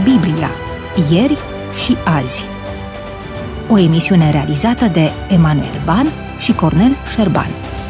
Biblia, ieri și azi. O emisiune realizată de Emanuel Ban și Cornel Șerban.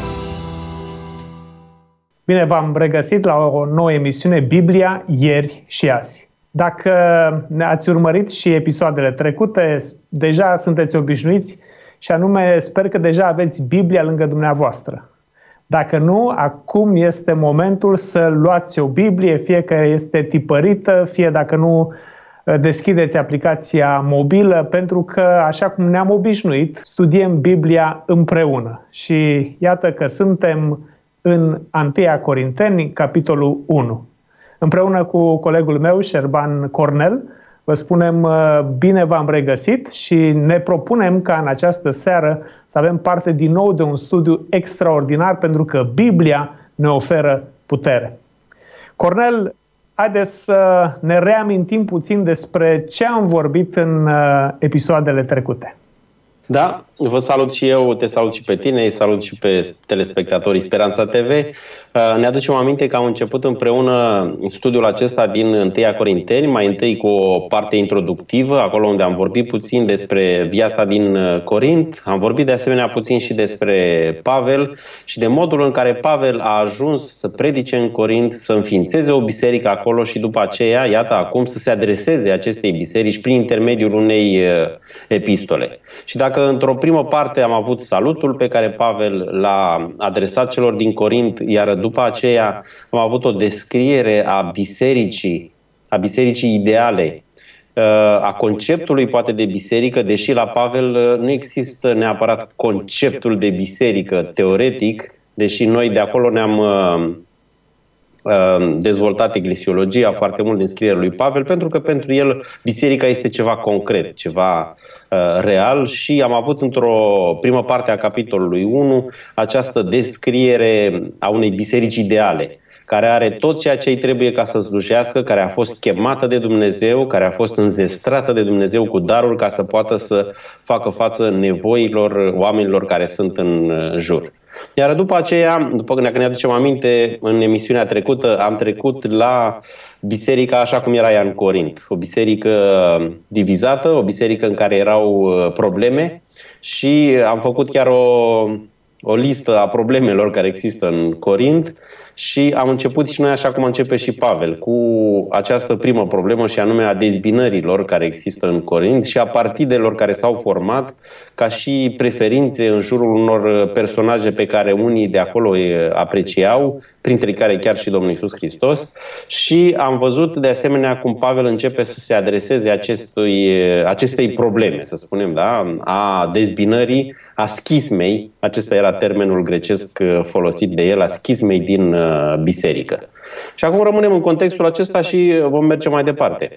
Bine v-am regăsit la o nouă emisiune Biblia, ieri și azi. Dacă ne-ați urmărit și episoadele trecute, deja sunteți obișnuiți și anume sper că deja aveți Biblia lângă dumneavoastră. Dacă nu, acum este momentul să luați o Biblie, fie că este tipărită, fie dacă nu deschideți aplicația mobilă, pentru că, așa cum ne-am obișnuit, studiem Biblia împreună. Și iată că suntem în 1 Corinteni, capitolul 1. Împreună cu colegul meu, Șerban Cornel, vă spunem bine v-am regăsit și ne propunem ca în această seară să avem parte din nou de un studiu extraordinar, pentru că Biblia ne oferă putere. Cornel, haideți să ne reamintim puțin despre ce am vorbit în episoadele trecute. Da, vă salut și eu, te salut și pe tine, îi salut și pe telespectatorii Speranța TV. Ne aducem aminte că am început împreună studiul acesta din 1 Corinteni, mai întâi cu o parte introductivă, acolo unde am vorbit puțin despre viața din Corint. Am vorbit de asemenea puțin și despre Pavel și de modul în care Pavel a ajuns să predice în Corint, să înființeze o biserică acolo și după aceea, iată acum, să se adreseze acestei biserici prin intermediul unei epistole. Și dacă într-o primă parte am avut salutul pe care Pavel l-a adresat celor din Corint, iar după aceea am avut o descriere a bisericii ideale, a conceptului poate de biserică, deși la Pavel nu există neapărat conceptul de biserică teoretic, deși noi de acolo ne-am dezvoltat eclesiologia foarte mult din scrierea lui Pavel, pentru că pentru el biserica este ceva concret, ceva real, și am avut într-o primă parte a capitolului 1 această descriere a unei biserici ideale, care are tot ceea ce îi trebuie ca să slujească, care a fost chemată de Dumnezeu, care a fost înzestrată de Dumnezeu cu darul ca să poată să facă față nevoilor oamenilor care sunt în jur. Iar după aceea, după când ne aducem aminte, în emisiunea trecută am trecut la biserica așa cum era ea în Corint. O biserică divizată, o biserică în care erau probleme și am făcut chiar o listă a problemelor care există în Corint și am început și noi așa cum începe și Pavel, cu această primă problemă și anume a dezbinărilor care există în Corint și a partidelor care s-au format ca și preferințe în jurul unor personaje pe care unii de acolo îi apreciau, printre care chiar și Domnul Iisus Hristos. Și am văzut de asemenea cum Pavel începe să se adreseze acestei probleme, să spunem, da? A dezbinării, a schismei, acesta era termenul grecesc folosit de el, a schismei din biserică. Și acum rămânem în contextul acesta și vom merge mai departe.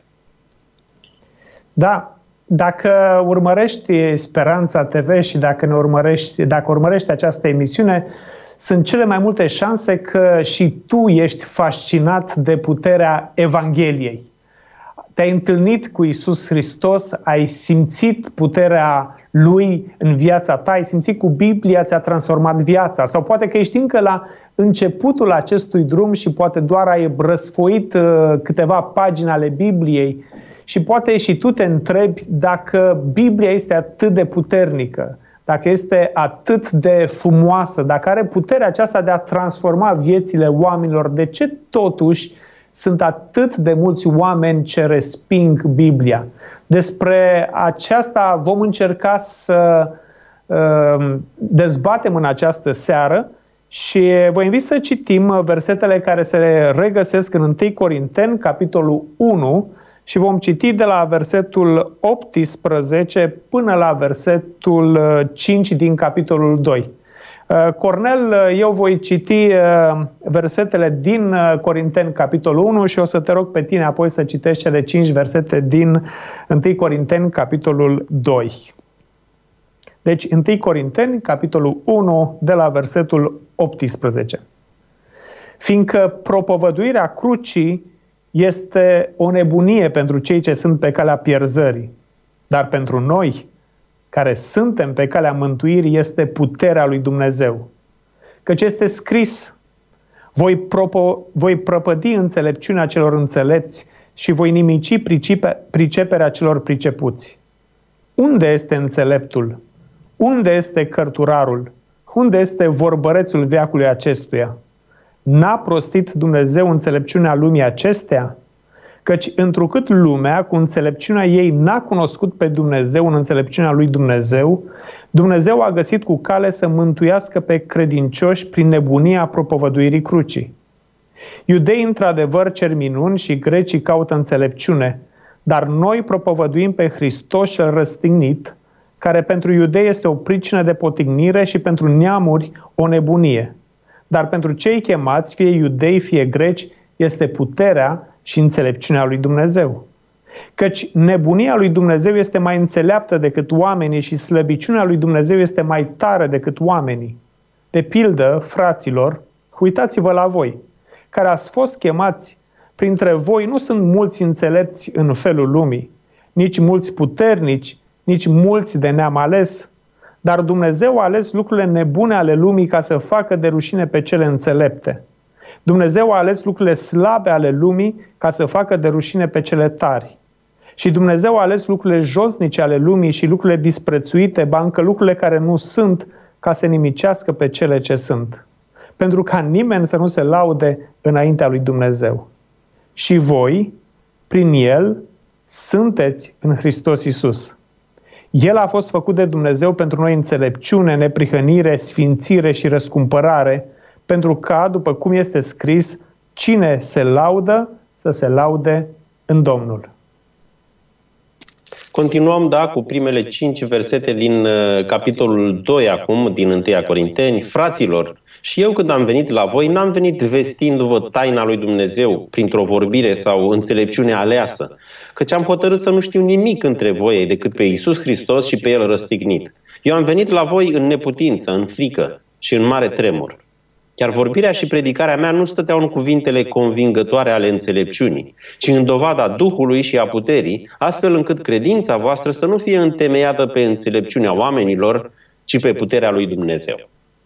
Da, dacă urmărești Speranța TV și dacă urmărești această emisiune, sunt cele mai multe șanse că și tu ești fascinat de puterea Evangheliei. Te-ai întâlnit cu Iisus Hristos, ai simțit puterea Lui în viața ta, ai simțit cu Biblia, ți-a transformat viața. Sau poate că ești încă la începutul acestui drum și poate doar ai răsfoit câteva pagini ale Bibliei și poate și tu te întrebi dacă Biblia este atât de puternică, dacă este atât de frumoasă, dacă are puterea aceasta de a transforma viețile oamenilor, de ce totuși sunt atât de mulți oameni ce resping Biblia? Despre aceasta vom încerca să dezbatem în această seară și vă invit să citim versetele care se regăsesc în 1 Corinteni, capitolul 1, și vom citi de la versetul 18 până la versetul 5 din capitolul 2. Cornel, eu voi citi versetele din Corinteni, capitolul 1, și o să te rog pe tine apoi să citești cele 5 versete din 1 Corinteni, capitolul 2. Deci 1 Corinteni, capitolul 1, de la versetul 18. Fiindcă propovăduirea crucii este o nebunie pentru cei ce sunt pe calea pierzării, dar pentru noi, care suntem pe calea mântuirii, este puterea lui Dumnezeu. Căci este scris: voi prăpădi înțelepciunea celor înțelepți și voi nimici priceperea celor pricepuți. Unde este înțeleptul? Unde este cărturarul? Unde este vorbărețul veacului acestuia? N-a prostit Dumnezeu înțelepciunea lumii acestea? Căci întrucât lumea, cu înțelepciunea ei, n-a cunoscut pe Dumnezeu în înțelepciunea lui Dumnezeu, Dumnezeu a găsit cu cale să mântuiască pe credincioși prin nebunia propovăduirii crucii. Iudeii într-adevăr cer minuni și grecii caută înțelepciune, dar noi propovăduim pe Hristos cel răstignit, care pentru iudei este o pricină de potignire și pentru neamuri o nebunie. Dar pentru cei chemați, fie iudei, fie greci, este puterea și înțelepciunea lui Dumnezeu. Căci nebunia lui Dumnezeu este mai înțeleaptă decât oamenii și slăbiciunea lui Dumnezeu este mai tare decât oamenii. De pildă, fraților, uitați-vă la voi, care ați fost chemați, printre voi nu sunt mulți înțelepți în felul lumii, nici mulți puternici, nici mulți de neam ales, dar Dumnezeu a ales lucrurile nebune ale lumii ca să facă de rușine pe cele înțelepte. Dumnezeu a ales lucrurile slabe ale lumii ca să facă de rușine pe cele tari. Și Dumnezeu a ales lucrurile josnice ale lumii și lucrurile disprețuite, ba încă lucrurile care nu sunt, ca să nimicească pe cele ce sunt. Pentru ca nimeni să nu se laude înaintea lui Dumnezeu. Și voi, prin El, sunteți în Hristos Iisus. El a fost făcut de Dumnezeu pentru noi înțelepciune, neprihănire, sfințire și răscumpărare, pentru ca, după cum este scris, cine se laudă, să se laude în Domnul. Continuăm, cu primele 5 versete din capitolul 2 acum, din 1 Corinteni. Fraților, și eu când am venit la voi, n-am venit vestindu-vă taina lui Dumnezeu printr-o vorbire sau înțelepciune aleasă, căci am hotărât să nu știu nimic între voi decât pe Iisus Hristos și pe El răstignit. Eu am venit la voi în neputință, în frică și în mare tremur. Chiar vorbirea și predicarea mea nu stăteau în cuvintele convingătoare ale înțelepciunii, ci în dovada Duhului și a puterii, astfel încât credința voastră să nu fie întemeiată pe înțelepciunea oamenilor, ci pe puterea lui Dumnezeu.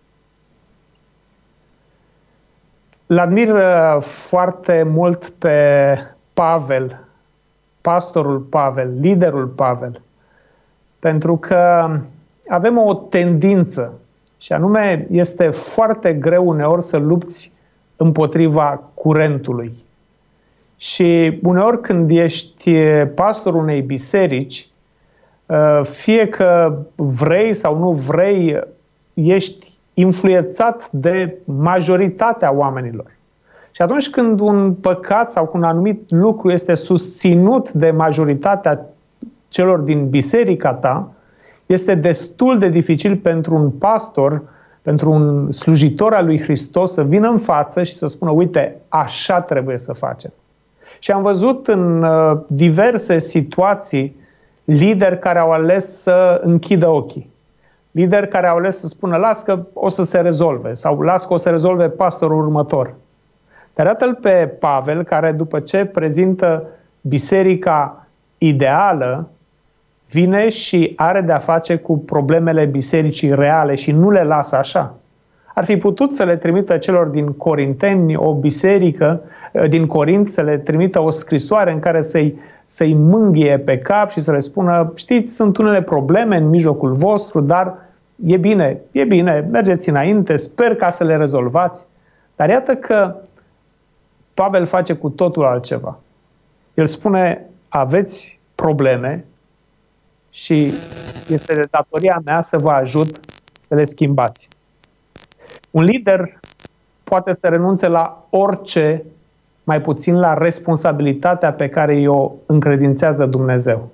L-admir foarte mult pe Pavel, pastorul Pavel, liderul Pavel, pentru că avem o tendință, și anume este foarte greu uneori să lupți împotriva curentului. Și uneori când ești pastorul unei biserici, fie că vrei sau nu vrei, ești influențat de majoritatea oamenilor. Și atunci când un păcat sau un anumit lucru este susținut de majoritatea celor din biserica ta, este destul de dificil pentru un pastor, pentru un slujitor al lui Hristos să vină în față și să spună, uite, așa trebuie să facem. Și am văzut în diverse situații lideri care au ales să închidă ochii. Lideri care au ales să spună, las că o să se rezolve sau las că o să rezolve pastorul următor. Dar iată-l pe Pavel, care după ce prezintă biserica ideală, vine și are de-a face cu problemele bisericii reale și nu le lasă așa. Ar fi putut să le trimită celor din Corinteni o biserică, din Corint, să le trimită o scrisoare în care să-i mânghie pe cap și să le spună, știți, sunt unele probleme în mijlocul vostru, dar e bine, mergeți înainte, sper ca să le rezolvați. Dar iată că Pavel face cu totul altceva. El spune, aveți probleme, și este de datoria mea să vă ajut să le schimbați. Un lider poate să renunțe la orice, mai puțin la responsabilitatea pe care i-o încredințează Dumnezeu.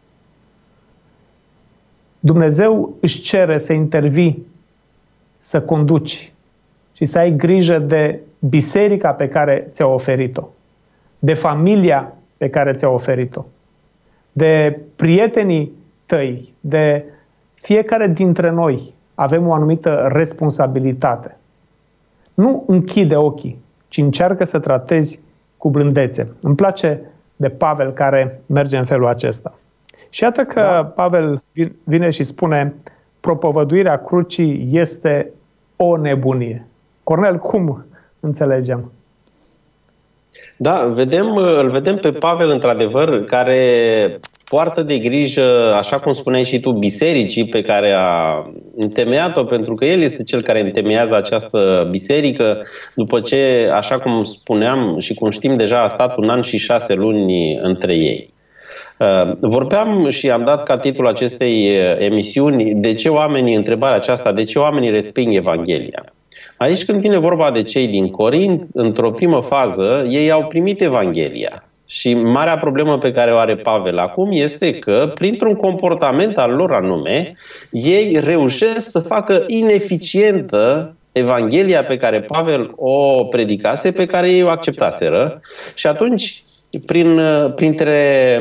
Dumnezeu își cere să intervii, să conduci și să ai grijă de biserica pe care ți-a oferit-o, de familia pe care ți-a oferit-o, de prietenii tăi, de fiecare dintre noi avem o anumită responsabilitate. Nu închide ochii, ci încearcă să tratezi cu blândețe. Îmi place de Pavel care merge în felul acesta. Și iată că Pavel vine și spune, propovăduirea crucii este o nebunie. Cornel, cum înțelegem? Da, îl vedem pe Pavel, într-adevăr, care poartă de grijă, așa cum spuneai și tu, bisericii pe care a întemeiat-o, pentru că el este cel care întemeiază această biserică, după ce, așa cum spuneam și cum știm deja, a stat 1 an și 6 luni între ei. Vorbeam și am dat ca titlul acestei emisiuni întrebarea aceasta, de ce oamenii resping Evanghelia? Aici, când vine vorba de cei din Corint, într-o primă fază, ei au primit Evanghelia. Și marea problemă pe care o are Pavel acum este că, printr-un comportament al lor anume, ei reușesc să facă ineficientă Evanghelia pe care Pavel o predicase, pe care ei o acceptaseră. Și atunci, printre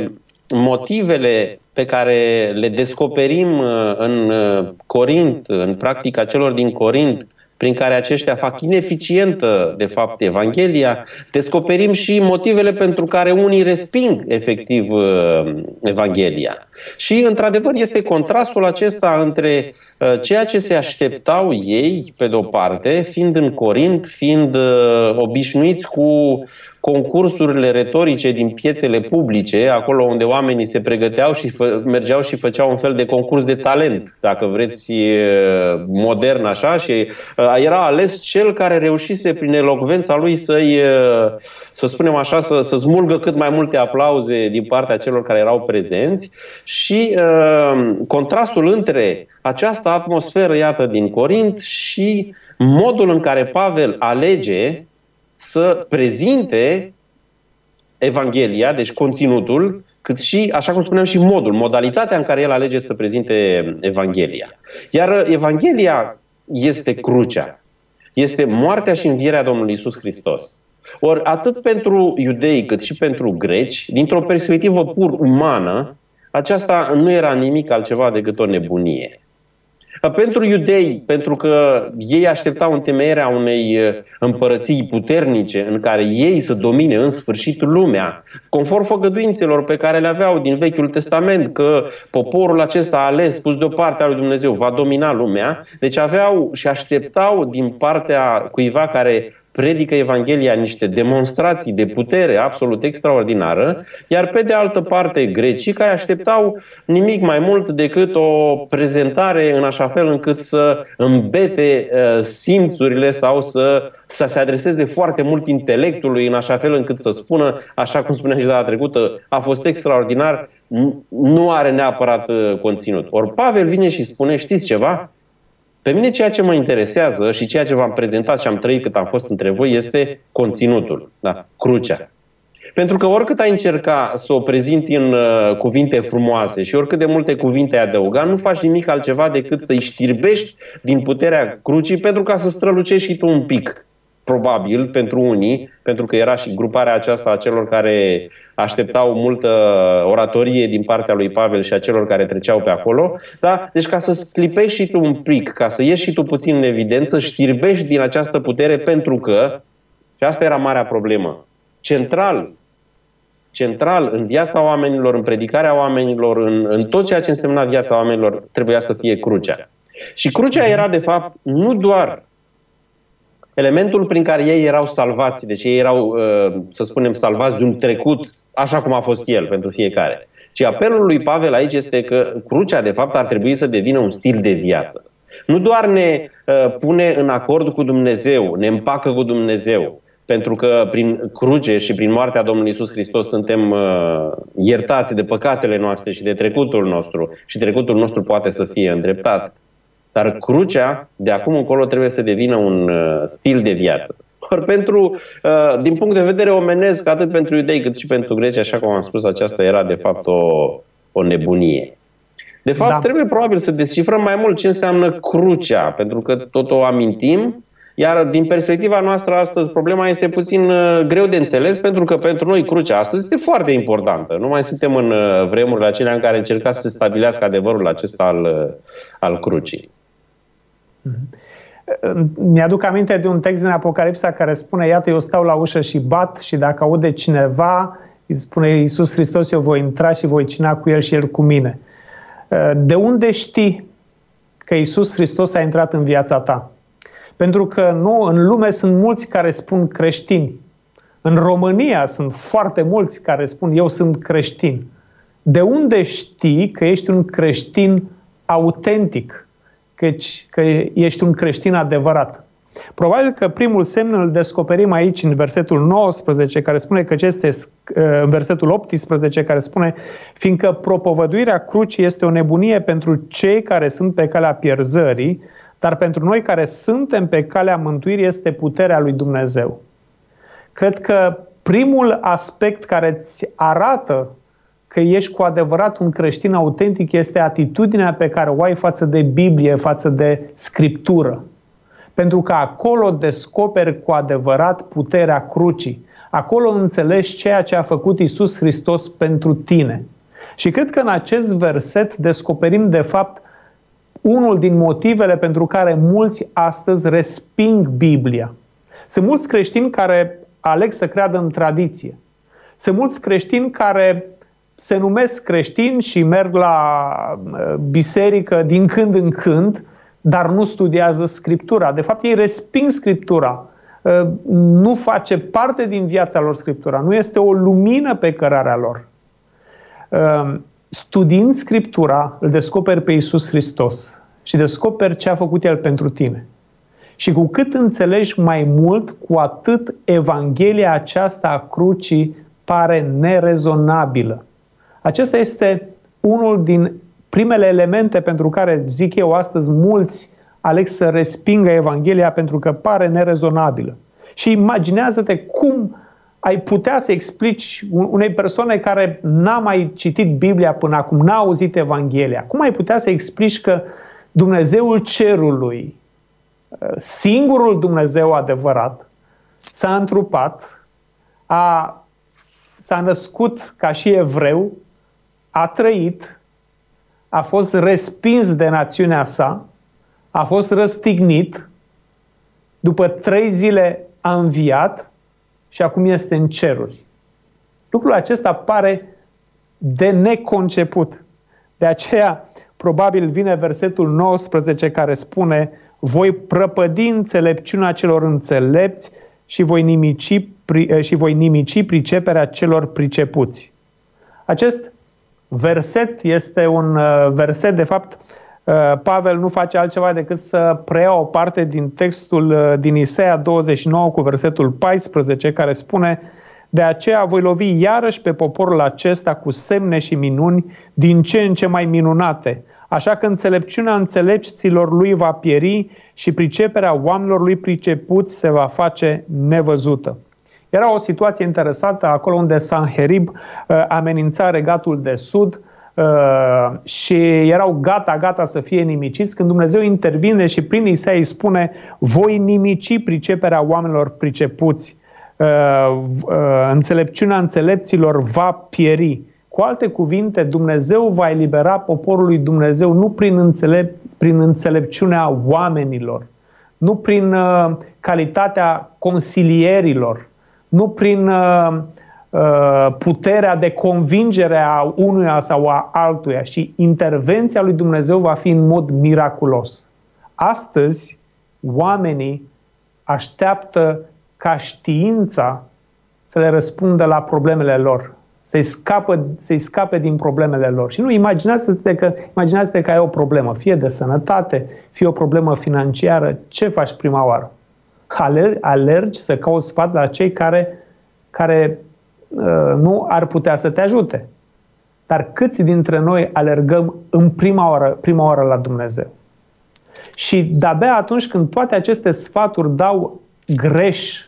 motivele pe care le descoperim în Corint, în practica celor din Corint, prin care aceștia fac ineficientă, de fapt, Evanghelia, descoperim și motivele pentru care unii resping, efectiv, Evanghelia. Și, într-adevăr, este contrastul acesta între ceea ce se așteptau ei, pe de-o parte, fiind în Corint, fiind obișnuiți cu concursurile retorice din piețele publice, acolo unde oamenii se pregăteau și mergeau și făceau un fel de concurs de talent, dacă vreți, modern așa, și era ales cel care reușise prin elocvența lui să spunem așa, să smulgă cât mai multe aplauze din partea celor care erau prezenți. Și contrastul între această atmosferă, iată, din Corint și modul în care Pavel alege să prezinte Evanghelia, deci conținutul, cât și, așa cum spuneam, și modalitatea în care el alege să prezinte Evanghelia. Iar Evanghelia este crucea, este moartea și învierea Domnului Iisus Hristos. Ori atât pentru iudei cât și pentru greci, dintr-o perspectivă pur umană, aceasta nu era nimic altceva decât o nebunie. Pentru iudei, pentru că ei așteptau întemeierea unei împărății puternice în care ei să domine în sfârșit lumea, conform făgăduințelor pe care le aveau din Vechiul Testament, că poporul acesta ales, pus deoparte al lui Dumnezeu, va domina lumea, deci aveau și așteptau din partea cuiva care predică Evanghelia niște demonstrații de putere absolut extraordinară, iar pe de altă parte grecii care așteptau nimic mai mult decât o prezentare în așa fel încât să îmbete simțurile sau să se adreseze foarte mult intelectului în așa fel încât să spună, așa cum spuneam și data trecută, a fost extraordinar, nu are neapărat conținut. Ori Pavel vine și spune, știți ceva? Pe mine ceea ce mă interesează și ceea ce v-am prezentat și am trăit cât am fost între voi este conținutul, da, crucea. Pentru că oricât ai încerca să o prezinți în cuvinte frumoase și oricât de multe cuvinte ai adăuga, nu faci nimic altceva decât să-i știrbești din puterea crucii pentru ca să strălucești și tu un pic. Probabil pentru unii, pentru că era și gruparea aceasta a celor care așteptau multă oratorie din partea lui Pavel și a celor care treceau pe acolo. Da? Deci ca să sclipești și tu un pic, ca să ieși și tu puțin în evidență, știrbești din această putere pentru că, și asta era marea problemă, central în viața oamenilor, în predicarea oamenilor, în tot ceea ce însemna viața oamenilor, trebuia să fie crucea. Și crucea era de fapt nu doar elementul prin care ei erau salvați, deci ei erau, să spunem, salvați de un trecut așa cum a fost el pentru fiecare. Și apelul lui Pavel aici este că crucea, de fapt, ar trebui să devină un stil de viață. Nu doar ne pune în acord cu Dumnezeu, ne împacă cu Dumnezeu, pentru că prin cruce și prin moartea Domnului Iisus Hristos suntem iertați de păcatele noastre și de trecutul nostru și trecutul nostru poate să fie îndreptat. Dar crucea, de acum încolo, trebuie să devină un stil de viață. Ori din punct de vedere omenesc, atât pentru iudei cât și pentru greci, așa cum am spus, aceasta era de fapt o nebunie. De fapt, trebuie probabil să descifrăm mai mult ce înseamnă crucea, pentru că tot o amintim, iar din perspectiva noastră astăzi problema este puțin greu de înțeles, pentru că pentru noi crucea astăzi este foarte importantă. Nu mai suntem în vremurile acelea în care încerca să se stabilească adevărul acesta al crucii. Mi-aduc aminte de un text din Apocalipsa care spune, iată, eu stau la ușă și bat și dacă aude cineva, îi spune Iisus Hristos, eu voi intra și voi cina cu el și el cu mine. De unde știi că Iisus Hristos a intrat în viața ta? Pentru că în lume sunt mulți care spun creștini, În România sunt foarte mulți care spun eu sunt creștin. De unde știi că ești un creștin autentic? Că ești un creștin adevărat? Probabil că primul semn îl descoperim aici în versetul 19, care spune că este în versetul 18, care spune: fiindcă propovăduirea crucii este o nebunie pentru cei care sunt pe calea pierzării, dar pentru noi care suntem pe calea mântuirii este puterea lui Dumnezeu. Cred că primul aspect care îți arată că ești cu adevărat un creștin autentic este atitudinea pe care o ai față de Biblie, față de Scriptură. Pentru că acolo descoperi cu adevărat puterea crucii. Acolo înțelegi ceea ce a făcut Iisus Hristos pentru tine. Și cred că în acest verset descoperim de fapt unul din motivele pentru care mulți astăzi resping Biblia. Sunt mulți creștini care aleg să creadă în tradiție. Sunt mulți creștini care se numesc creștini și merg la biserică din când în când, dar nu studiază Scriptura. De fapt, ei resping Scriptura. Nu face parte din viața lor Scriptura. Nu este o lumină pe cărarea lor. Studiind Scriptura, îl descoperi pe Iisus Hristos și descoperi ce a făcut El pentru tine. Și cu cât înțelegi mai mult, cu atât Evanghelia aceasta a crucii pare nerezonabilă. Acesta este unul din primele elemente pentru care, zic eu astăzi, mulți aleg să respingă Evanghelia pentru că pare nerezonabilă. Și imaginează-te cum ai putea să explici unei persoane care n-a mai citit Biblia până acum, n-a auzit Evanghelia, cum ai putea să explici că Dumnezeul cerului, singurul Dumnezeu adevărat, s-a întrupat, s-a născut ca și evreu, a trăit, a fost respins de națiunea sa, a fost răstignit, după 3 zile a înviat și acum este în ceruri. Lucrul acesta pare de neconceput. De aceea, probabil vine versetul 19 care spune: voi prăpădi înțelepciunea celor înțelepți și voi nimici priceperea celor pricepuți. Acest verset este un verset, de fapt, Pavel nu face altceva decât să preia o parte din textul din Isaia 29 cu versetul 14, care spune: de aceea voi lovi iarăși pe poporul acesta cu semne și minuni din ce în ce mai minunate, așa că înțelepciunea înțelepților lui va pieri și priceperea oamenilor lui pricepuți se va face nevăzută. Era o situație interesantă acolo unde Sanherib amenința regatul de sud și erau gata să fie nimiciți, când Dumnezeu intervine și prin Isaia îi spune: voi nimici priceperea oamenilor pricepuți, înțelepciunea înțelepților va pieri. Cu alte cuvinte, Dumnezeu va elibera poporul lui Dumnezeu nu prin înțelepciunea oamenilor, nu prin calitatea consilierilor, nu prin puterea de convingere a unuia sau a altuia, și intervenția lui Dumnezeu va fi în mod miraculos. Astăzi, oamenii așteaptă ca știința să le răspundă la problemele lor, să-i scape din problemele lor. Și nu, imaginați-te că ai o problemă, fie de sănătate, fie o problemă financiară. Ce faci prima oară? Alergi să cauți sfat la cei care nu ar putea să te ajute. Dar câți dintre noi alergăm în prima oară la Dumnezeu? Și de-abia atunci când toate aceste sfaturi dau greș,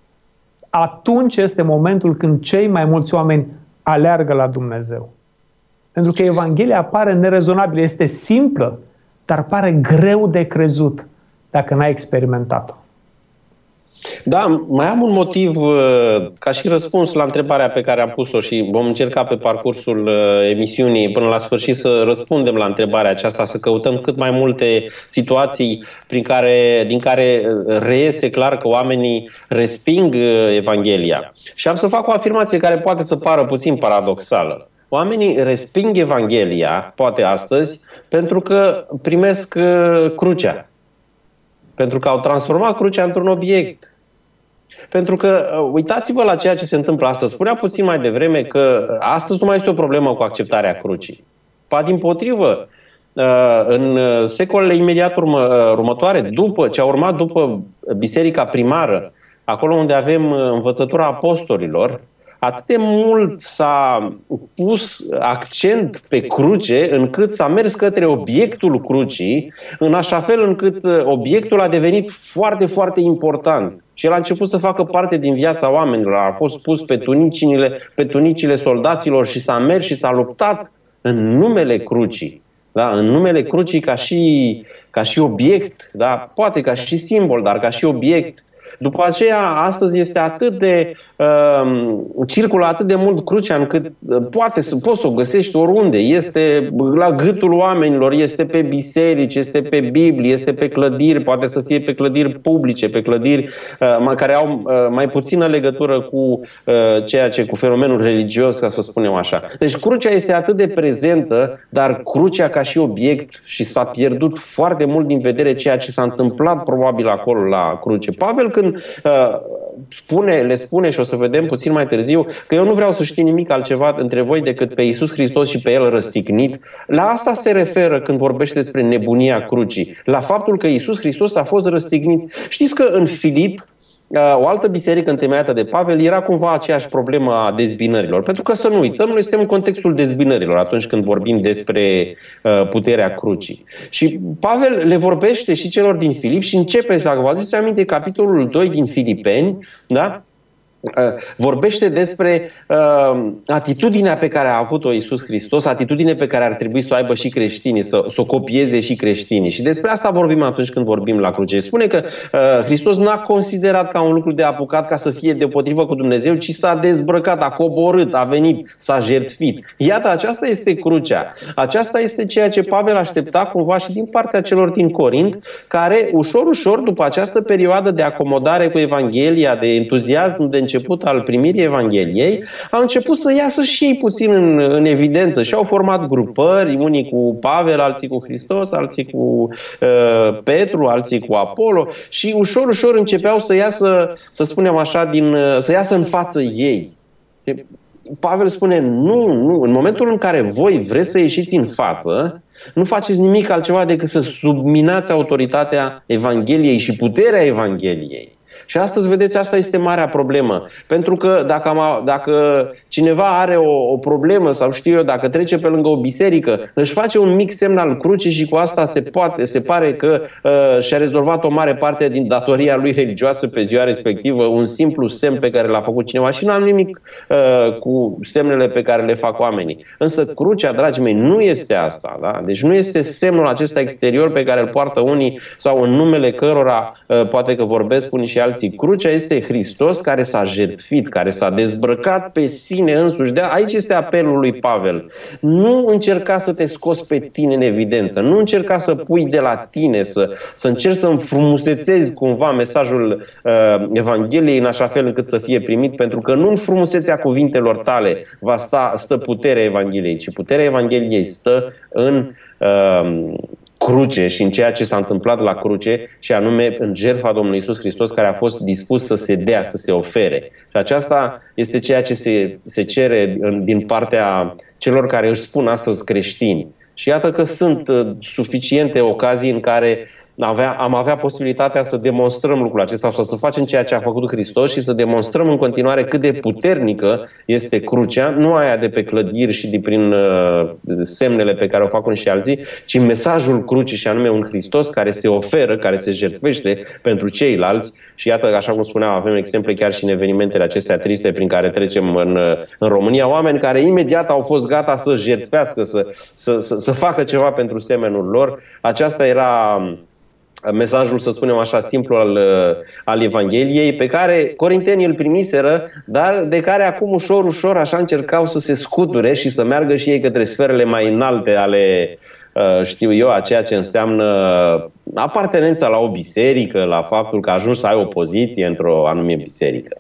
atunci este momentul când cei mai mulți oameni aleargă la Dumnezeu. Pentru că Evanghelia pare nerezonabilă, este simplă, dar pare greu de crezut dacă n-ai experimentat-o. Da, mai am un motiv ca și răspuns la întrebarea pe care am pus-o și vom încerca pe parcursul emisiunii până la sfârșit să răspundem la întrebarea aceasta, să căutăm cât mai multe situații din care reiese clar că oamenii resping Evanghelia. Și am să fac o afirmație care poate să pară puțin paradoxală. Oamenii resping Evanghelia, poate astăzi, pentru că primesc crucea. Pentru că au transformat crucea într-un obiect. Pentru că uitați-vă la ceea ce se întâmplă astăzi. Spunea puțin mai devreme că astăzi nu mai este o problemă cu acceptarea crucii. Dimpotrivă, în secolele imediat următoare, după ce a urmat după biserica primară, acolo unde avem învățătura apostolilor, atât de mult s-a pus accent pe cruce încât s-a mers către obiectul crucii, în așa fel încât obiectul a devenit foarte, foarte important. Și el a început să facă parte din viața oamenilor. A fost pus pe tunicile soldaților și s-a mers și s-a luptat în numele crucii. Da? În numele crucii ca și obiect, da? Poate ca și simbol, dar ca și obiect. După aceea, astăzi este circulă atât de mult crucea încât poți să o găsești oriunde. Este la gâtul oamenilor, este pe biserici, este pe Biblie, este pe clădiri, poate să fie pe clădiri publice, pe clădiri care au mai puțină legătură cu cu fenomenul religios, ca să spunem așa. Deci crucea este atât de prezentă, dar crucea ca și obiect, și s-a pierdut foarte mult din vedere ceea ce s-a întâmplat probabil acolo la cruce. Pavel, când le spune, și o să vedem puțin mai târziu, că eu nu vreau să știu nimic altceva între voi decât pe Iisus Hristos și pe El răstignit, la asta se referă când vorbește despre nebunia crucii, la faptul că Iisus Hristos a fost răstignit. Știți că în Filip, o altă biserică întemeiată de Pavel, era cumva aceeași problemă a dezbinărilor. Pentru că să nu uităm, noi suntem în contextul dezbinărilor atunci când vorbim despre puterea crucii. Și Pavel le vorbește și celor din Filip și începe, dacă vă aduceți aminte, capitolul 2 din Filipeni, da? Vorbește despre atitudinea pe care a avut-o Iisus Hristos, atitudine pe care ar trebui să o aibă și creștinii, să o copieze și creștinii. Și despre asta vorbim atunci când vorbim la cruce. Spune că Hristos n-a considerat ca un lucru de apucat ca să fie deopotrivă cu Dumnezeu, ci s-a dezbrăcat, a coborât, a venit, s-a jertfit. Iată, aceasta este crucea. Aceasta este ceea ce Pavel aștepta cumva și din partea celor din Corint, care ușor, ușor, după această perioadă de acomodare cu Evanghelia, de entuziasm, de început al primirii Evangheliei, au început să iasă și ei puțin în evidență și au format grupări, unii cu Pavel, alții cu Hristos, alții cu Petru, alții cu Apollo, și ușor, ușor începeau să iasă, să spunem așa, să iasă în față ei. Pavel spune, nu, în momentul în care voi vreți să ieșiți în față, nu faceți nimic altceva decât să subminați autoritatea Evangheliei și puterea Evangheliei. Și astăzi, vedeți, asta este marea problemă. Pentru că dacă cineva are o problemă sau știu eu, dacă trece pe lângă o biserică, își face un mic semn al crucii și cu asta se pare că și-a rezolvat o mare parte din datoria lui religioasă pe ziua respectivă, un simplu semn pe care l-a făcut cineva, și nu am nimic cu semnele pe care le fac oamenii. Însă crucea, dragii mei, nu este asta. Da? Deci nu este semnul acesta exterior pe care îl poartă unii sau în numele cărora poate că vorbesc unii și alții. Crucea este Hristos care s-a jertfit, care s-a dezbrăcat pe sine însuși. Aici este apelul lui Pavel. Nu încerca să te scoți pe tine în evidență, nu încerca să pui de la tine, să încerci să înfrumusețezi cumva mesajul Evangheliei în așa fel încât să fie primit, pentru că nu în frumusețea cuvintelor tale stă puterea Evangheliei, ci puterea Evangheliei stă în cruce și în ceea ce s-a întâmplat la cruce, și anume în jertfa Domnului Iisus Hristos, care a fost dispus să se dea, să se ofere. Și aceasta este ceea ce se cere din partea celor care își spun astăzi creștini. Și iată că sunt suficiente ocazii în care am avea posibilitatea să demonstrăm lucrul acesta sau să facem ceea ce a făcut Hristos și să demonstrăm în continuare cât de puternică este crucea, nu aia de pe clădiri și prin semnele pe care o fac unii și alții, ci mesajul crucii, și anume un Hristos care se oferă, care se jertfește pentru ceilalți. Și iată, așa cum spuneam, avem exemple chiar și în evenimentele acestea triste prin care trecem în România, oameni care imediat au fost gata să jertfească, să facă ceva pentru semenul lor. Aceasta era mesajul, să spunem așa, simplu al Evangheliei, pe care corintenii îl primiseră, dar de care acum ușor, ușor așa încercau să se scuture și să meargă și ei către sferele mai înalte ale, știu eu, a ceea ce înseamnă apartenența la o biserică, la faptul că ajungi să ai o poziție într-o anume biserică.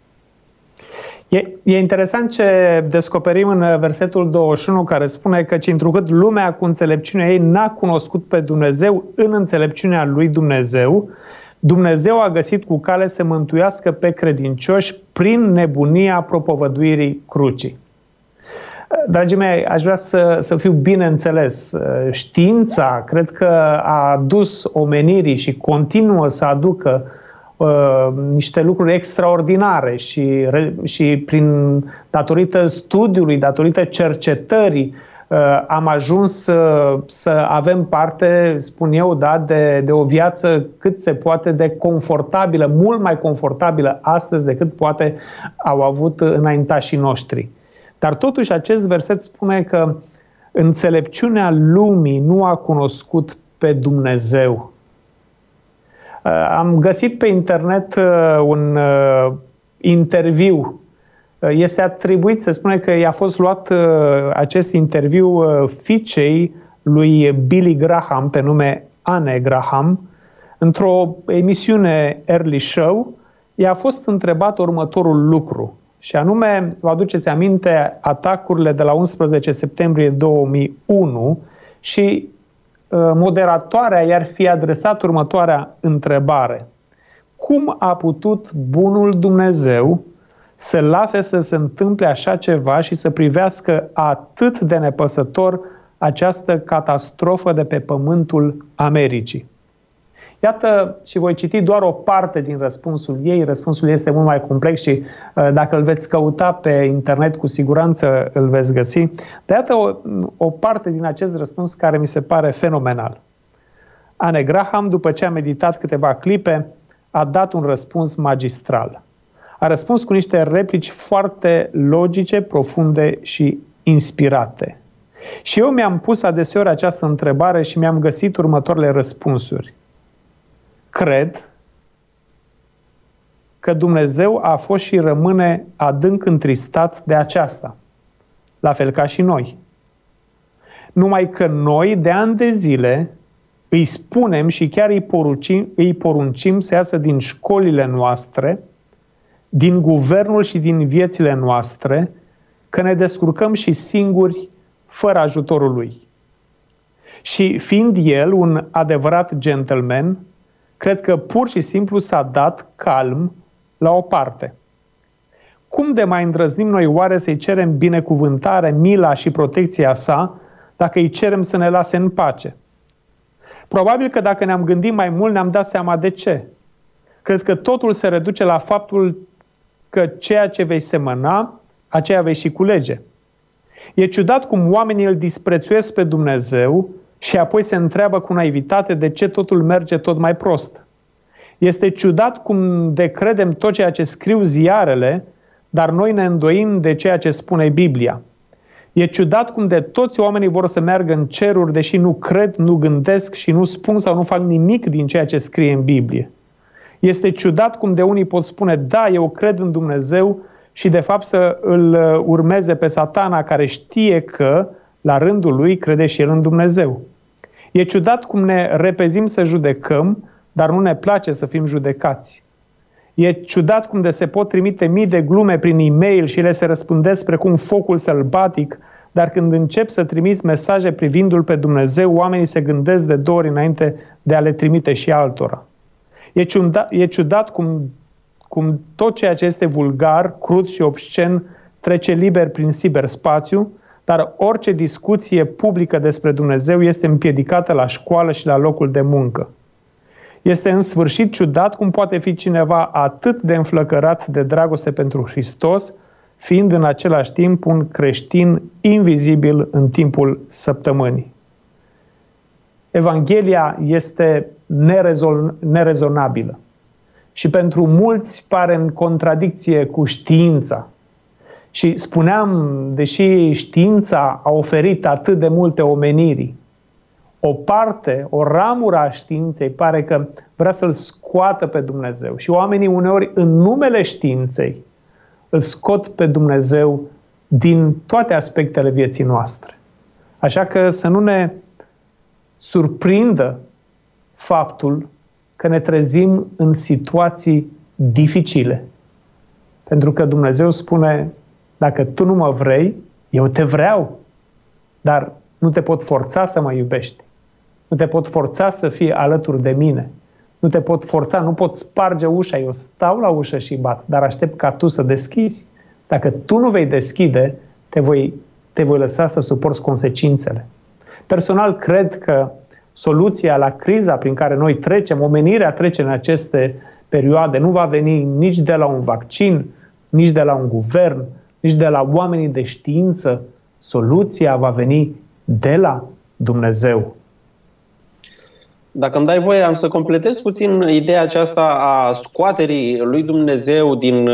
E interesant ce descoperim în versetul 21, care spune că întrucât lumea cu înțelepciunea ei n-a cunoscut pe Dumnezeu în înțelepciunea lui Dumnezeu, Dumnezeu a găsit cu cale să mântuiască pe credincioși prin nebunia propovăduirii crucii. Dragii mei, aș vrea să fiu bine înțeles. Știința cred că a adus omenirii și continuă să aducă niște lucruri extraordinare și datorită studiului, datorită cercetării, am ajuns să avem parte, spun eu, de o viață cât se poate de confortabilă, mult mai confortabilă astăzi decât poate au avut înaintașii noștri. Dar totuși acest verset spune că înțelepciunea lumii nu a cunoscut pe Dumnezeu. Am găsit pe internet un interviu. Este atribuit, se spune că i-a fost luat acest interviu fiicei lui Billy Graham, pe nume Anne Graham, într-o emisiune Early Show. I-a fost întrebat următorul lucru, și anume, vă aduceți aminte, atacurile de la 11 septembrie 2001 și moderatoarea i-ar fi adresat următoarea întrebare. Cum a putut bunul Dumnezeu să lase să se întâmple așa ceva și să privească atât de nepăsător această catastrofă de pe pământul Americii? Iată, și voi citi doar o parte din răspunsul ei. Răspunsul este mult mai complex și dacă îl veți căuta pe internet, cu siguranță îl veți găsi. Dar iată o parte din acest răspuns care mi se pare fenomenal. Anne Graham, după ce a meditat câteva clipe, a dat un răspuns magistral. A răspuns cu niște replici foarte logice, profunde și inspirate. Și eu mi-am pus adeseori această întrebare și mi-am găsit următoarele răspunsuri. Cred că Dumnezeu a fost și rămâne adânc întristat de aceasta, la fel ca și noi. Numai că noi, de ani de zile, îi spunem și chiar îi poruncim să iasă din școlile noastre, din guvernul și din viețile noastre, că ne descurcăm și singuri, fără ajutorul lui. Și fiind el un adevărat gentleman, cred că pur și simplu s-a dat calm la o parte. Cum de mai îndrăznim noi oare să-i cerem binecuvântare, mila și protecția sa, dacă îi cerem să ne lase în pace? Probabil că dacă ne-am gândit mai mult, ne-am dat seama de ce. Cred că totul se reduce la faptul că ceea ce vei semăna, aceea vei și culege. E ciudat cum oamenii îl disprețuiesc pe Dumnezeu și apoi se întreabă cu naivitate de ce totul merge tot mai prost. Este ciudat cum decredem tot ceea ce scriu ziarele, dar noi ne îndoim de ceea ce spune Biblia. E ciudat cum de toți oamenii vor să meargă în ceruri, deși nu cred, nu gândesc și nu spun sau nu fac nimic din ceea ce scrie în Biblie. Este ciudat cum de unii pot spune, da, eu cred în Dumnezeu, și de fapt să îl urmeze pe Satana, care știe că, la rândul lui, crede și el în Dumnezeu. E ciudat cum ne repezim să judecăm, dar nu ne place să fim judecați. E ciudat cum de se pot trimite mii de glume prin e-mail și ele se răspândesc precum focul sălbatic, dar când încep să trimiți mesaje privindu-L pe Dumnezeu, oamenii se gândesc de 2 ori înainte de a le trimite și altora. E ciudat cum tot ceea ce este vulgar, crud și obscen trece liber prin ciberspațiu, dar orice discuție publică despre Dumnezeu este împiedicată la școală și la locul de muncă. Este în sfârșit ciudat cum poate fi cineva atât de înflăcărat de dragoste pentru Hristos, fiind în același timp un creștin invizibil în timpul săptămânii. Evanghelia este nerezonabilă și pentru mulți pare în contradicție cu știința. Și spuneam, deși știința a oferit atât de multe omenirii, o ramură a științei pare că vrea să-L scoată pe Dumnezeu. Și oamenii uneori, în numele științei, îl scot pe Dumnezeu din toate aspectele vieții noastre. Așa că să nu ne surprindă faptul că ne trezim în situații dificile. Pentru că Dumnezeu spune, dacă tu nu mă vrei, eu te vreau, dar nu te pot forța să mă iubești. Nu te pot forța să fii alături de mine. Nu te pot forța, nu pot sparge ușa. Eu stau la ușă și bat, dar aștept ca tu să deschizi. Dacă tu nu vei deschide, te voi lăsa să suporți consecințele. Personal, cred că soluția la criza prin care noi trecem, omenirea trece în aceste perioade, nu va veni nici de la un vaccin, nici de la un guvern, nici de la oamenii de știință. Soluția va veni de la Dumnezeu. Dacă îmi dai voie, am să completez puțin ideea aceasta a scoaterii lui Dumnezeu din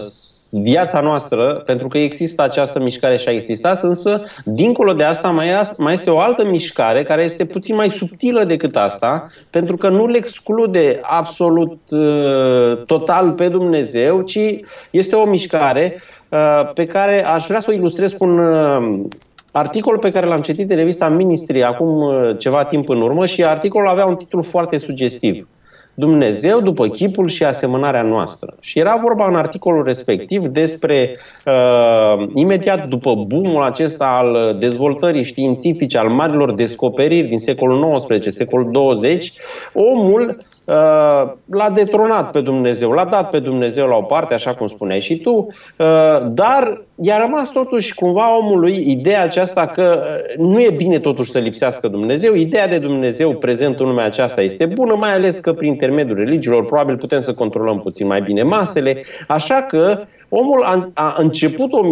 viața noastră, pentru că există această mișcare și a existat, însă, dincolo de asta, mai este o altă mișcare care este puțin mai subtilă decât asta, pentru că nu le exclude absolut total pe Dumnezeu, ci este o mișcare pe care aș vrea să o ilustrez cu un articol pe care l-am citit în revista Ministry acum ceva timp în urmă și articolul avea un titlu foarte sugestiv. Dumnezeu după chipul și asemănarea noastră. Și era vorba în articolul respectiv despre, imediat după boom-ul acesta al dezvoltării științifice, al marilor descoperiri din secolul XIX, secolul 20, omul l-a detronat pe Dumnezeu, l-a dat pe Dumnezeu la o parte, așa cum spuneai și tu, dar i-a rămas totuși cumva omului ideea aceasta că nu e bine totuși să lipsească Dumnezeu. Ideea de Dumnezeu prezent în lumea aceasta este bună, mai ales că prin intermediul religiilor probabil putem să controlăm puțin mai bine masele, așa că omul a început o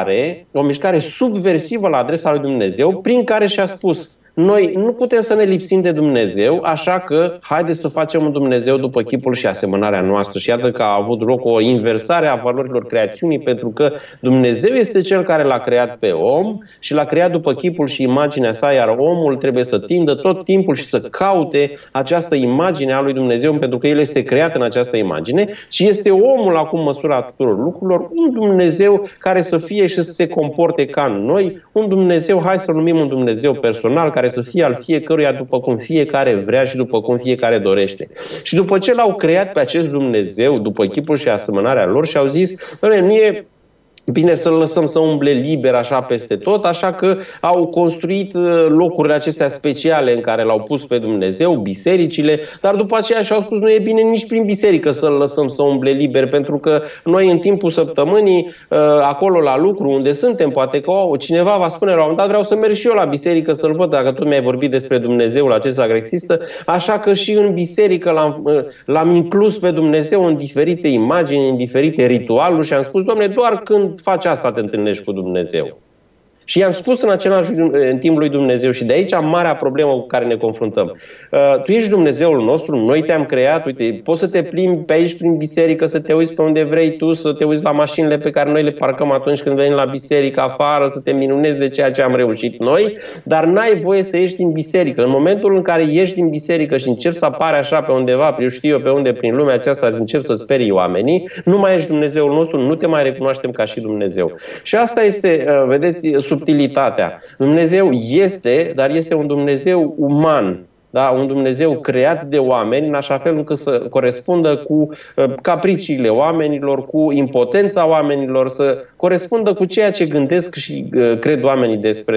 mișcare subversivă la adresa lui Dumnezeu, prin care și-a spus: noi nu putem să ne lipsim de Dumnezeu, așa că haideți să facem un Dumnezeu după chipul și asemănarea noastră. Și iată că a avut loc o inversare a valorilor creațiunii, pentru că Dumnezeu este Cel care l-a creat pe om și l-a creat după chipul și imaginea sa, iar omul trebuie să tindă tot timpul și să caute această imagine a lui Dumnezeu, pentru că el este creat în această imagine și este omul acum măsura tuturor lucrurilor, un Dumnezeu care să fie și să se comporte ca noi, un Dumnezeu, hai să-l numim un Dumnezeu personal, care să fie al fiecăruia după cum fiecare vrea și după cum fiecare dorește. Și după ce l-au creat pe acest Dumnezeu, după chipul și asemănarea lor, și-au zis: nu e bine să-l lăsăm să umble liber așa peste tot, așa că au construit locurile acestea speciale în care l-au pus pe Dumnezeu, bisericile, dar după aceea și-au spus: nu e bine nici prin biserică să-l lăsăm să umble liber, pentru că noi în timpul săptămânii, acolo la lucru unde suntem, poate că cineva va spune la un moment dat: vreau să merg și eu la biserică să-l văd, dacă tu mi-ai vorbit despre Dumnezeul acesta care există, așa că și în biserică l-am inclus pe Dumnezeu în diferite imagini, în diferite ritualuri și am spus: Doamne, doar când faci asta te întâlnești cu Dumnezeu. Și i-am spus în timp lui Dumnezeu, și de aici am marea problemă cu care ne confruntăm. Tu ești Dumnezeul nostru, noi te-am creat, uite, poți să te plimbi pe aici prin biserică, să te uiți pe unde vrei tu, să te uiți la mașinile pe care noi le parcăm atunci când venim la biserică afară, să te minunezi de ceea ce am reușit noi, dar n-ai voie să ieși din biserică. În momentul în care ieși din biserică și începi să apare așa pe undeva, eu știu eu pe unde, prin lumea aceasta, încep să sperii oamenii, nu mai ești Dumnezeul nostru, nu te mai recunoaștem ca și Dumnezeu. Și asta este, vedeți, subtilitatea. Dumnezeu este, dar este un Dumnezeu uman, da? Un Dumnezeu creat de oameni în așa fel încât să corespundă cu capriciile oamenilor, cu impotența oamenilor, să corespundă cu ceea ce gândesc și cred oamenii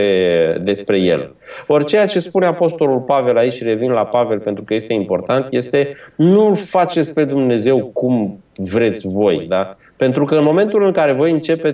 despre El. Ori ceea ce spune Apostolul Pavel aici, și revin la Pavel pentru că este important, este: nu faceți pe Dumnezeu cum vreți voi, da? Pentru că în momentul în care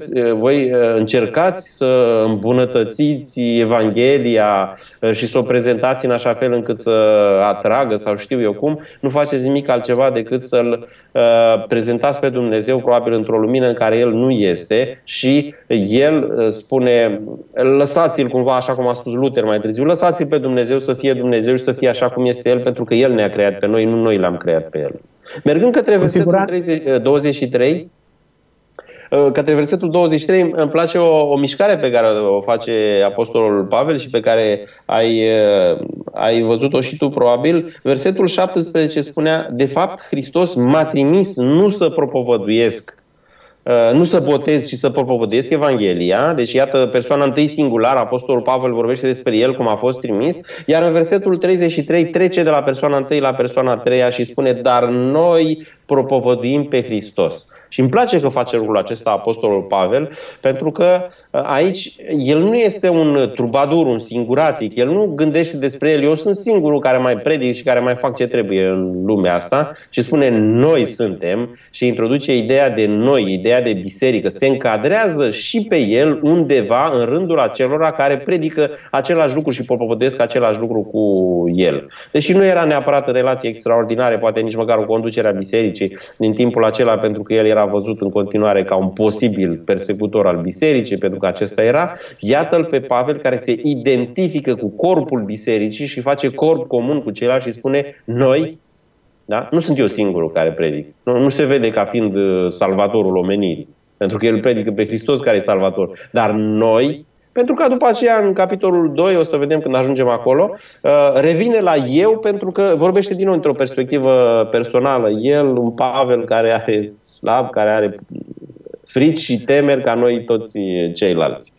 voi încercați să îmbunătățiți Evanghelia și să o prezentați în așa fel încât să atragă sau știu eu cum, nu faceți nimic altceva decât să-L prezentați pe Dumnezeu probabil într-o lumină în care El nu este și El spune: lăsați-L cumva, așa cum a spus Luther mai târziu, lăsați-L pe Dumnezeu să fie Dumnezeu și să fie așa cum este El, pentru că El ne-a creat pe noi, nu noi L-am creat pe El. Mergând către versetul 23, către versetul 23, îmi place o mișcare pe care o face Apostolul Pavel și pe care ai văzut-o și tu probabil. Versetul 17 spunea: de fapt, Hristos m-a trimis nu să propovăduiesc, nu să botez, ci să propovăduiesc Evanghelia. Deci iată, persoana întâi singular, Apostolul Pavel vorbește despre el cum a fost trimis, iar în versetul 33 trece de la persoana întâi la persoana a treia și spune: dar noi propovăduim pe Hristos. Și îmi place că face lucrul acesta apostolul Pavel, pentru că aici el nu este un trubadur, un singuratic, el nu gândește despre el, eu sunt singurul care mai predic și care mai fac ce trebuie în lumea asta, și spune noi suntem și introduce ideea de noi, ideea de biserică, se încadrează și pe el undeva în rândul acelora care predică același lucru și propovăduiesc același lucru cu el. Deși nu era neapărat în relații extraordinare, poate nici măcar o conducere a bisericii din timpul acela, pentru că el era văzut în continuare ca un posibil persecutor al bisericii, pentru că acesta era. Iată-l pe Pavel care se identifică cu corpul bisericii și face corp comun cu ceilalți și spune noi, da? Nu sunt eu singurul care predic. Nu se vede ca fiind salvatorul omenirii, pentru că el predică pe Hristos care e salvator. Dar noi, pentru că după aceea în capitolul 2, o să vedem când ajungem acolo, revine la eu, pentru că vorbește din nou într-o perspectivă personală. El, un Pavel care are slab, care are frici și temeri ca noi toți ceilalți.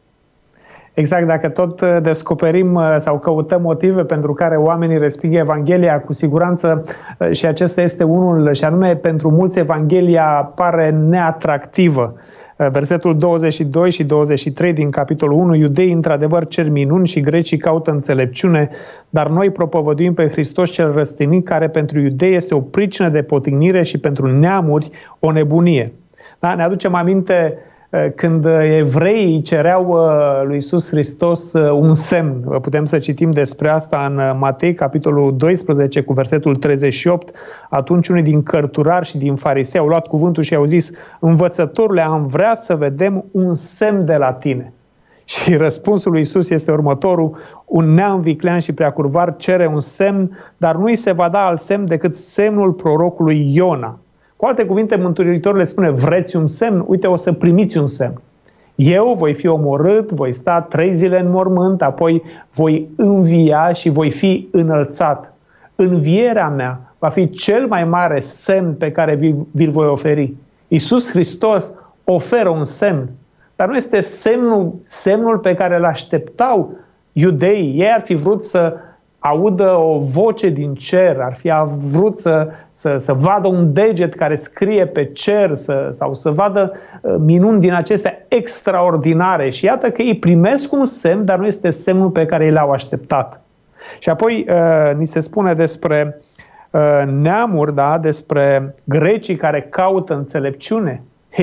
Exact, dacă tot descoperim sau căutăm motive pentru care oamenii resping Evanghelia, cu siguranță și acesta este unul, și anume pentru mulți Evanghelia pare neatractivă. Versetul 22 și 23 din capitolul 1, iudeii într-adevăr cer minuni și grecii caută înțelepciune, dar noi propovăduim pe Hristos cel răstignit, care pentru iudei este o pricină de potignire și pentru neamuri o nebunie. Da, ne aducem aminte când evreii cereau lui Iisus Hristos un semn. Putem să citim despre asta în Matei, capitolul 12, cu versetul 38. Atunci unii din cărturari și din farisei au luat cuvântul și au zis: învățătorule, am vrea să vedem un semn de la tine. Și răspunsul lui Iisus este următorul: un neam viclean și preacurvar cere un semn, dar nu îi se va da alt semn decât semnul prorocului Iona. Cu alte cuvinte, Mântuitorul le spune: vreți un semn? Uite, o să primiți un semn. Eu voi fi omorât, voi sta 3 zile în mormânt, apoi voi învia și voi fi înălțat. Învierea mea va fi cel mai mare semn pe care vi-l voi oferi. Iisus Hristos oferă un semn, dar nu este semnul pe care îl așteptau iudeii. Ei ar fi vrut să audă o voce din cer, ar fi vrut să vadă un deget care scrie pe cer sau să vadă minuni din acestea extraordinare. Și iată că ei primesc un semn, dar nu este semnul pe care ei l-au așteptat. Și apoi ni se spune despre neamuri, da? Despre grecii care caută înțelepciune.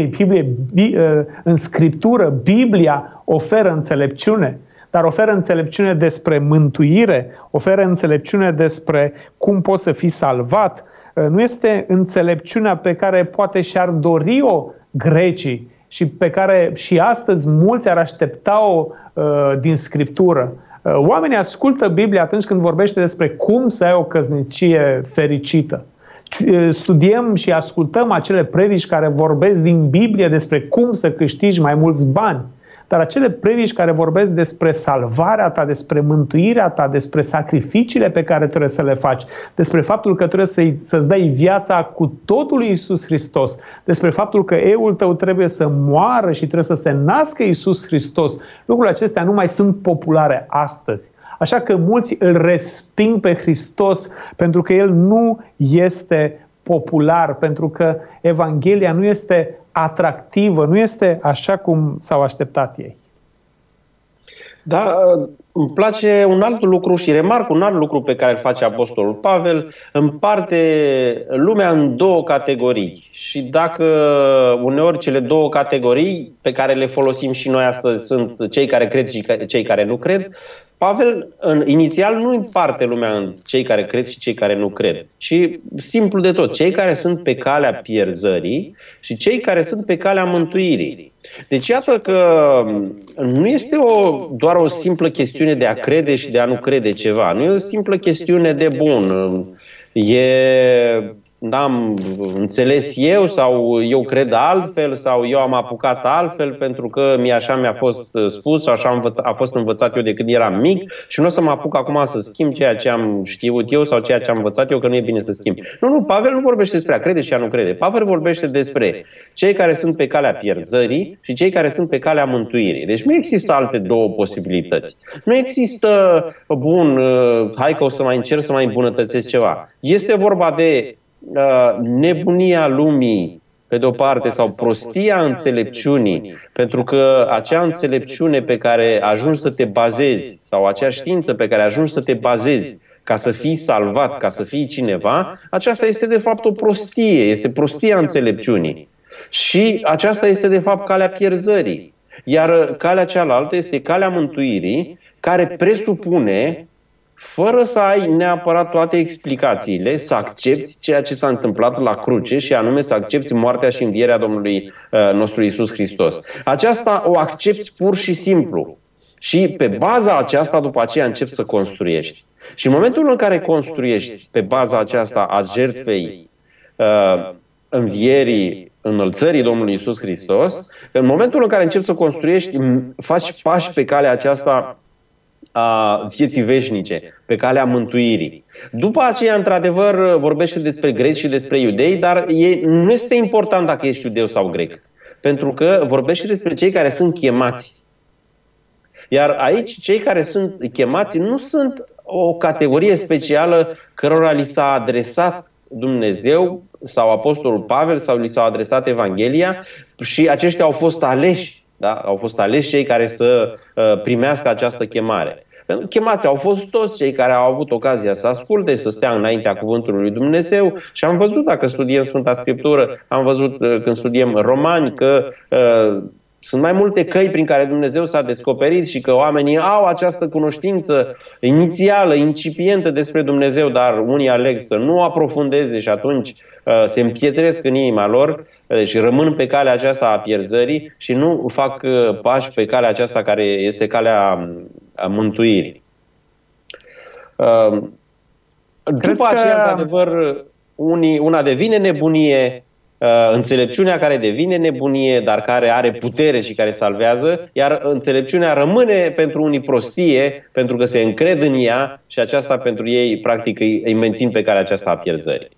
În Scriptură, Biblia oferă înțelepciune, dar oferă înțelepciune despre mântuire, oferă înțelepciune despre cum poți să fii salvat. Nu este înțelepciunea pe care poate și-ar dori-o grecii și pe care și astăzi mulți ar aștepta-o din Scriptură. Oamenii ascultă Biblia atunci când vorbește despre cum să ai o căsnicie fericită. Studiem și ascultăm acele predici care vorbesc din Biblie despre cum să câștigi mai mulți bani. Dar acele predici care vorbesc despre salvarea ta, despre mântuirea ta, despre sacrificiile pe care trebuie să le faci, despre faptul că trebuie să-ți dai viața cu totul lui Iisus Hristos, despre faptul că eul tău trebuie să moară și trebuie să se nască Iisus Hristos, lucrurile acestea nu mai sunt populare astăzi. Așa că mulți îl resping pe Hristos pentru că el nu este popular, pentru că Evanghelia nu este atractivă, nu este așa cum s-au așteptat ei. Da, îmi place un alt lucru și remarc un alt lucru pe care îl face apostolul Pavel: împarte lumea în 2 categorii. Și dacă uneori cele 2 categorii pe care le folosim și noi astăzi sunt cei care cred și cei care nu cred, Pavel inițial nu împarte lumea în cei care cred și cei care nu cred, ci simplu de tot, cei care sunt pe calea pierzării și cei care sunt pe calea mântuirii. Deci iată că nu este doar o simplă chestiune de a crede și de a nu crede ceva, nu e o simplă chestiune de n-am înțeles eu sau eu cred altfel sau eu am apucat altfel pentru că așa mi-a fost spus sau așa a fost învățat eu de când eram mic și nu o să mă apuc acum să schimb ceea ce am știut eu sau ceea ce am învățat eu, că nu e bine să schimb. Nu, Pavel nu vorbește despre a crede și a nu crede. Pavel vorbește despre cei care sunt pe calea pierzării și cei care sunt pe calea mântuirii. Deci nu există alte 2 posibilități. Nu există, hai că o să mai încerc să mai îmbunătățesc ceva. Este vorba de nebunia lumii pe de o parte, sau prostia înțelepciunii, pentru că acea înțelepciune pe care ajungi să te bazezi, sau acea știință pe care ajungi să te bazezi ca să fii salvat, ca să fii cineva, aceasta este de fapt o prostie, este prostia înțelepciunii. Și aceasta este de fapt calea pierzării. Iar calea cealaltă este calea mântuirii, care presupune, fără să ai neapărat toate explicațiile, să accepti ceea ce s-a întâmplat la cruce și anume să accepti moartea și învierea Domnului nostru Iisus Hristos. Aceasta o accepti pur și simplu. Și pe baza aceasta, după aceea, începi să construiești. Și în momentul în care construiești pe baza aceasta a jertfei, învierii, înălțării Domnului Iisus Hristos, în momentul în care începi să construiești, faci pași pe calea aceasta a vieții veșnice, pe calea mântuirii. După aceea, într-adevăr, vorbește despre greci și despre iudei, dar nu este important dacă ești iudeu sau grec, pentru că vorbește despre cei care sunt chemați. Iar aici, cei care sunt chemați nu sunt o categorie specială cărora li s-a adresat Dumnezeu sau Apostolul Pavel sau li s-a adresat Evanghelia și aceștia au fost aleși. Da? Au fost aleși cei care să primească această chemare. Chemați au fost toți cei care au avut ocazia să asculte, să stea înaintea cuvântului lui Dumnezeu și am văzut, dacă studiem Sfânta Scriptură, am văzut când studiem Romani că sunt mai multe căi prin care Dumnezeu s-a descoperit și că oamenii au această cunoștință inițială, incipientă despre Dumnezeu, dar unii aleg să nu aprofundeze și atunci se împietresc în inima lor și rămân pe calea aceasta a pierzării și nu fac pași pe calea aceasta care este calea mântuirii. După aceea, într-adevăr, una devine nebunie, înțelepciunea care devine nebunie, dar care are putere și care salvează, iar înțelepciunea rămâne pentru unii prostie, pentru că se încred în ea și aceasta pentru ei, practic, îi mențin pe calea aceasta a pierzării.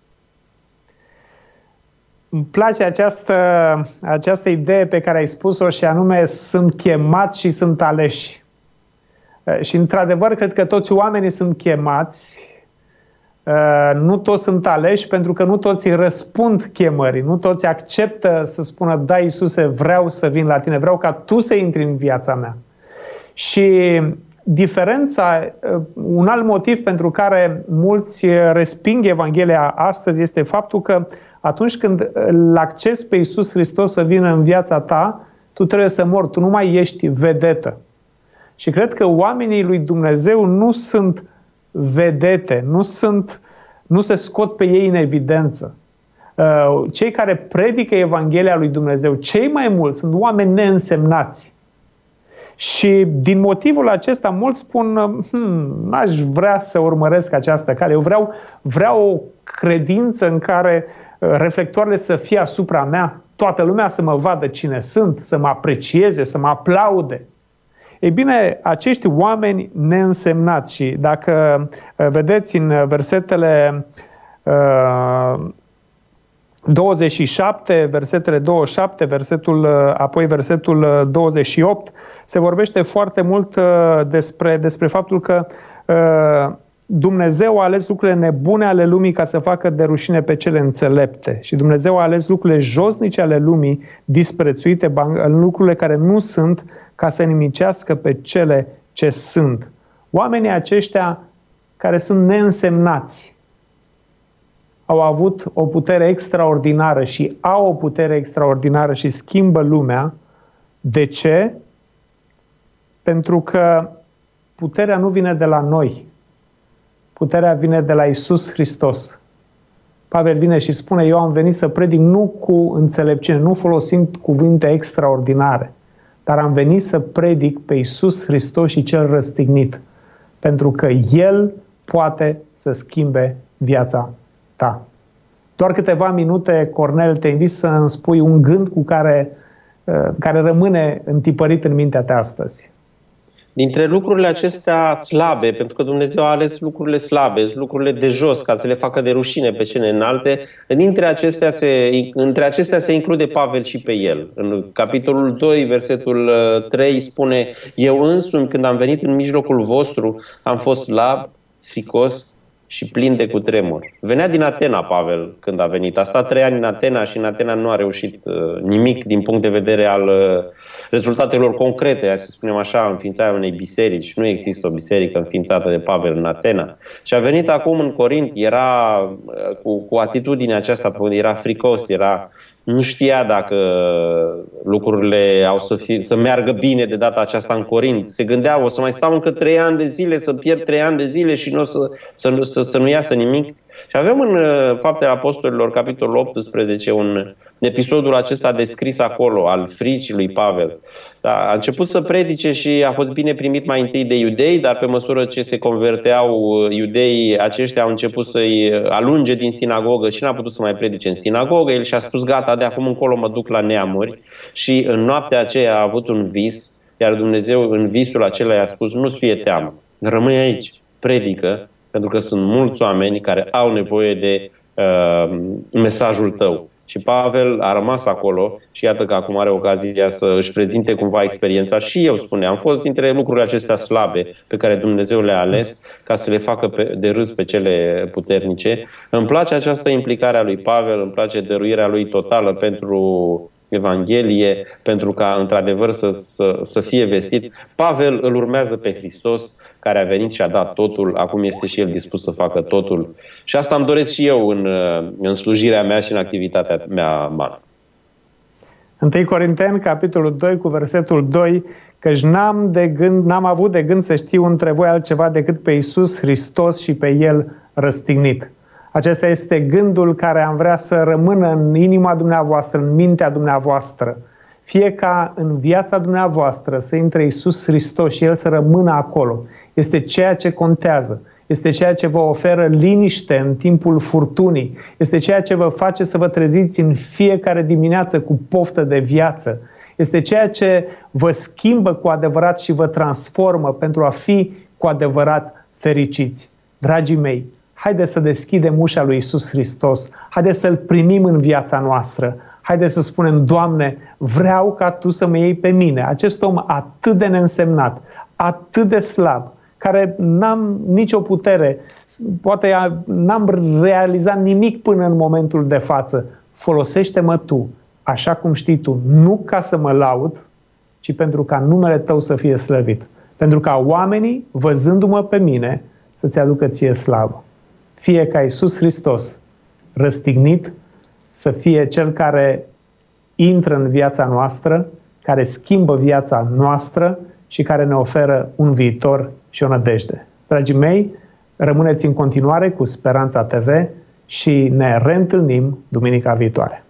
Îmi place această idee pe care ai spus-o și anume sunt chemați și sunt aleși. Și într-adevăr cred că toți oamenii sunt chemați, nu toți sunt aleși pentru că nu toți răspund chemării, nu toți acceptă să spună da, Iisuse, vreau să vin la tine, vreau ca tu să intri în viața mea. Și diferența, un alt motiv pentru care mulți resping Evanghelia astăzi este faptul că atunci când îl accesi pe Iisus Hristos să vină în viața ta, tu trebuie să mori, tu nu mai ești vedetă. Și cred că oamenii lui Dumnezeu nu sunt vedete, nu se scot pe ei în evidență. Cei care predică Evanghelia lui Dumnezeu, cei mai mulți, sunt oameni neînsemnați. Și din motivul acesta mulți spun, n-aș vrea să urmăresc această cale, eu vreau o credință în care reflectoarele să fie asupra mea, toată lumea să mă vadă cine sunt, să mă aprecieze, să mă aplaude. Ei bine, acești oameni neînsemnați și dacă vedeți în versetele 27, versetele 27, apoi versetul 28, se vorbește foarte mult despre faptul că Dumnezeu a ales lucrurile nebune ale lumii ca să facă de rușine pe cele înțelepte. Și Dumnezeu a ales lucrurile josnice ale lumii, disprețuite, lucrurile care nu sunt, ca să nimicească pe cele ce sunt. Oamenii aceștia care sunt neînsemnați au avut o putere extraordinară și au o putere extraordinară și schimbă lumea. De ce? Pentru că puterea nu vine de la noi. Puterea vine de la Iisus Hristos. Pavel vine și spune, eu am venit să predic nu cu înțelepciune, nu folosind cuvinte extraordinare, dar am venit să predic pe Iisus Hristos și cel răstignit, pentru că El poate să schimbe viața ta. Doar câteva minute, Cornel, te invit să îmi spui un gând care rămâne întipărit în mintea ta astăzi. Dintre lucrurile acestea slabe, pentru că Dumnezeu a ales lucrurile slabe, lucrurile de jos, ca să le facă de rușine pe cele înalte, între acestea se include Pavel și pe el. În capitolul 2, versetul 3 spune, eu însumi, când am venit în mijlocul vostru, am fost slab, ficos și plin de cutremur. Venea din Atena Pavel când a venit. A stat 3 ani în Atena și în Atena nu a reușit nimic din punct de vedere al rezultatelor concrete, hai să spunem așa, înființarea unei biserici. Nu există o biserică înființată de Pavel în Atena. Și a venit acum în Corint, era cu atitudinea aceasta, era fricos, nu știa dacă lucrurile au să meargă bine de data aceasta în Corint. Se gândea, o să mai stau încă 3 ani de zile, să pierd 3 ani de zile și să nu iasă nimic. Și avem în Faptele Apostolilor, capitolul 18, episodul acesta descris acolo, al fricii lui Pavel. Da, a început să predice și a fost bine primit mai întâi de iudei, dar pe măsură ce se converteau iudeii, aceștia au început să-i alunge din sinagogă și n-a putut să mai predice în sinagogă. El și-a spus, gata, de acum încolo mă duc la neamuri. Și în noaptea aceea a avut un vis, iar Dumnezeu în visul acela i-a spus, nu-ți fie teamă, rămâi aici, predică, pentru că sunt mulți oameni care au nevoie de mesajul tău. Și Pavel a rămas acolo și iată că acum are ocazia să își prezinte cumva experiența. Și eu spuneam, am fost dintre lucrurile acestea slabe pe care Dumnezeu le-a ales ca să le facă de râs pe cele puternice. Îmi place această implicare a lui Pavel, îmi place dăruirea lui totală pentru Evanghelie, pentru ca într-adevăr să fie vestit. Pavel îl urmează pe Hristos, care a venit și a dat totul, acum este și el dispus să facă totul. Și asta îmi doresc și eu în slujirea mea și în activitatea mea mare. 1 Corinteni, capitolul 2, cu versetul 2, căci n-am avut de gând să știu între voi altceva decât pe Iisus Hristos și pe El răstignit. Acesta este gândul care am vrea să rămână în inima dumneavoastră, în mintea dumneavoastră. Fie ca în viața dumneavoastră să intre Iisus Hristos și El să rămână acolo. Este ceea ce contează. Este ceea ce vă oferă liniște în timpul furtunii. Este ceea ce vă face să vă treziți în fiecare dimineață cu poftă de viață. Este ceea ce vă schimbă cu adevărat și vă transformă pentru a fi cu adevărat fericiți. Dragii mei, haideți să deschidem ușa lui Iisus Hristos. Haideți să-L primim în viața noastră. Haideți să spunem, Doamne, vreau ca Tu să mă iei pe mine, acest om atât de neînsemnat, atât de slab, care n-am nicio putere, poate n-am realizat nimic până în momentul de față. Folosește-mă Tu, așa cum știi Tu, nu ca să mă laud, ci pentru ca numele Tău să fie slăvit. Pentru ca oamenii, văzându-mă pe mine, să-Ți aducă Ție slavă. Fie ca Iisus Hristos, răstignit, să fie Cel care intră în viața noastră, care schimbă viața noastră și care ne oferă un viitor și o nădejde. Dragii mei, rămâneți în continuare cu Speranța TV și ne reîntâlnim duminica viitoare.